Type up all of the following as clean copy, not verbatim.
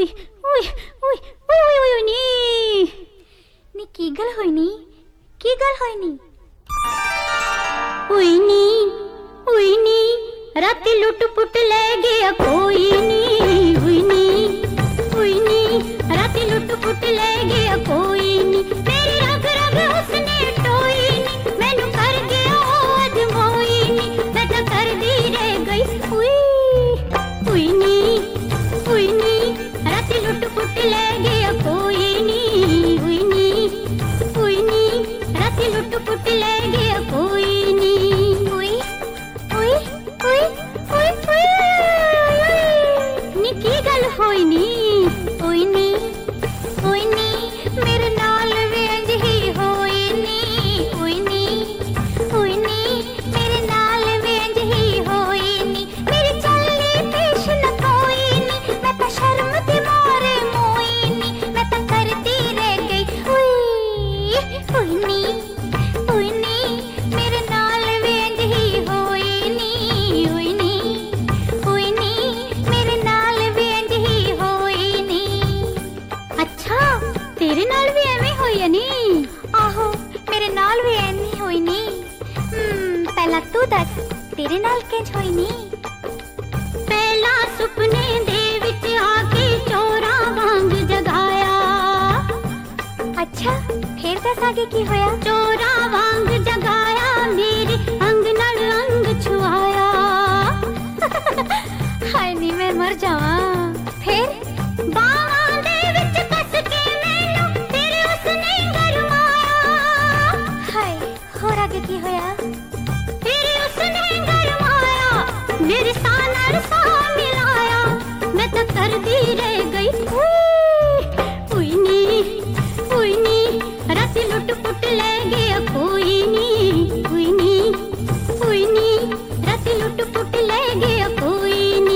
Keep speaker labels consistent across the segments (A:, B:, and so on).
A: Ui, ui, ui, ui, ui, ui, ui, नी की गल होई नी हुई नी राती लुट पुट ले गया कोई नी राती लुट पुट ले गया कोई नी मेरी रग रग उसने टोई नी मैनू कर गया अजमोई नी मैं तो कर दी रह गई हुई नी राती लुट पुट ले गया कोई नी हुई नी राती लुट पुट ले गया कोई नी नी की गल होई नी मेरे नाल वे इंज ही होई नी मेरे नाल वे इंज ही होई नी मेरी चली पेश न कोई नी मैं तो शर्म ते मारे मोई नी मैं तो करती रह गई हुई नी मेरे नाल वे इंज ही होई नी मेरे नाल भी इंज ही होई नी अच्छा तेरे नाल भी एवें होई है नी आहो मेरे नाल भी एवें होई नी पहला तू दस तेरे नाल किंज होई नी पहला सुपने दे विच आके चोरा वांग जगाया अच्छा फिर दस आगे की होया चोरा वांग जगाया मेरे अंग नाल अंग छुआया हाय नी मैं मर जावा फिर बावां दे विच कस के मैनू तेरे उसने गरमाया हाय होर आगे की होया तेरे उसने गरमाया मेरे सा नाल सा मिलाया मैं तो कर दी रह गई हुई नी राती लुट पुट ले गया कोई नी हुई नी राती लुट पुट ले गया कोई नी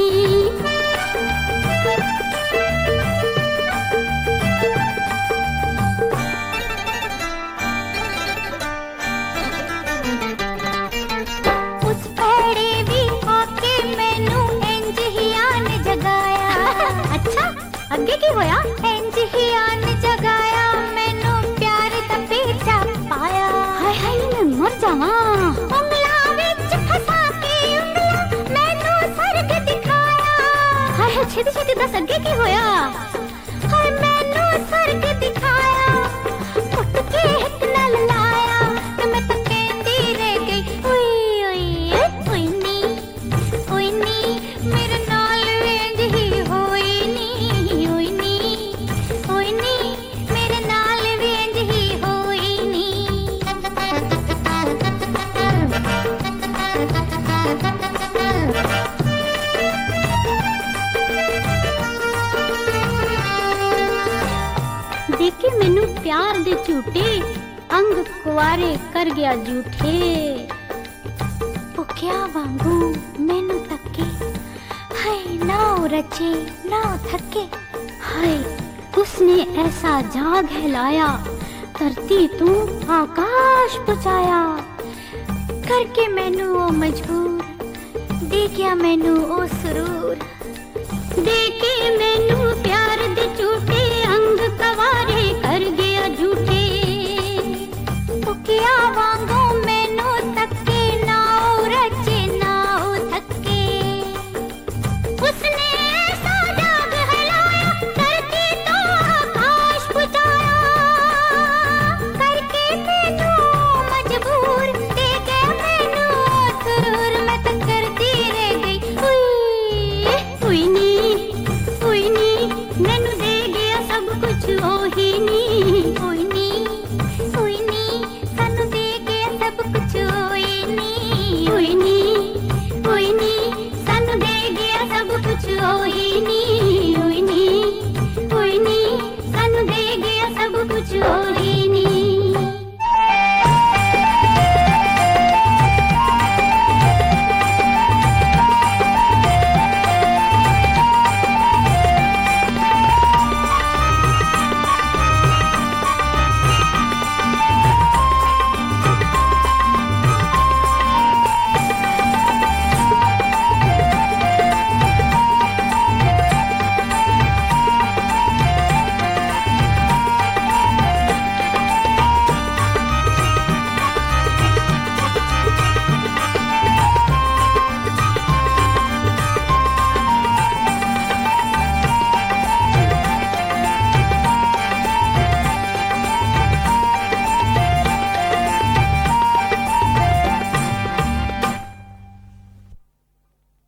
A: उस पेड़े भी आके मैनू इंज ही आन जगाया अच्छा अगे की होया इंज ही आन जगाया मैनू प्यार दा पेचा पाया हाय हाय मैं मर जावा उंगला विच फसा के उंगला मैनू स्वर्ग दिखाया हाय छेती छेती दस अगे की होया हाय मैनू स्वर्ग दिखाया उठ के हिक नाल लाया ते मैं तो कहती रह गई हुई नी मेरे नाल इंज ही होई नी मेरे नाल भी इंज ही होई नी देखे मैनू प्यार दे झूठे अंग कुआरे कर गया झूठे भुखिया वांगू मैनू तके हाय ना रचे ना थके हाय उसने ऐसा जाग हिलाया धरती तू आकाश पहुंचाया करके मैनू ओ मजबूर दे गया मैनू ओ सुरूर दे के मैनू प्यार दे झूठे अंग कवारे कर गया झूठे भुखिया वांगू मैनू तके ना रचे ना थके उसने ऐसा जाग हिलाया धरती तो आकाश पहुंचाया करके मैनू मजबूर दे के मैनू सुरूर मैं तो करती रह गई हुई नी मैनू दे गया सब कुछ ओही नी हुई नी सानू दे गया सब कुछ ओही नी सानू दे गया सब कुछ ओही नी सानू दे गया सब कुछ ओही